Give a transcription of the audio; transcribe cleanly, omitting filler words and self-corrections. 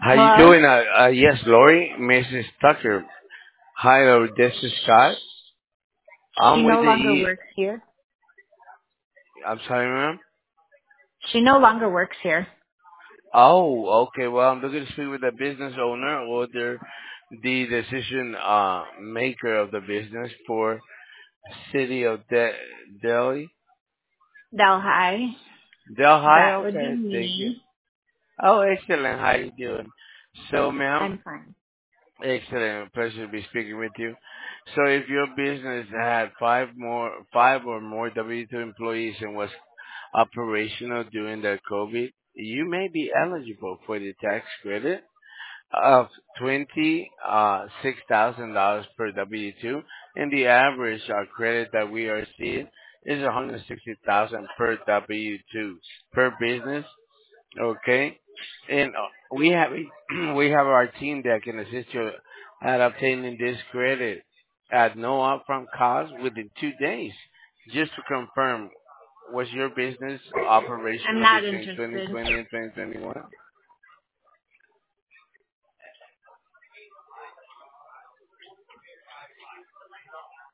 How you Hello? doing? Yes, Lori, Mrs. Tucker. Hi, Lori. This is Scott. She I'm with no the longer E. works here. I'm sorry, ma'am. She no longer works here. Oh, okay. Well, I'm looking to speak with the business owner or the decision maker of the business for City of Delhi. Delhi. Delhi. That would be Okay, thank you. me. Oh, excellent. How you doing? So, ma'am, I'm fine. excellent. Pleasure to be speaking with you. So if your business had five or more W-2 employees and was operational during the COVID, you may be eligible for the tax credit of $26,000 per W-2, and the average credit that we are seeing is 160,000 per W-2 per business. Okay, and we have we have our team that can assist you at obtaining this credit at no upfront cost within 2 days. Just to confirm, was your business I'm operational not between interested. 2020 and 2021?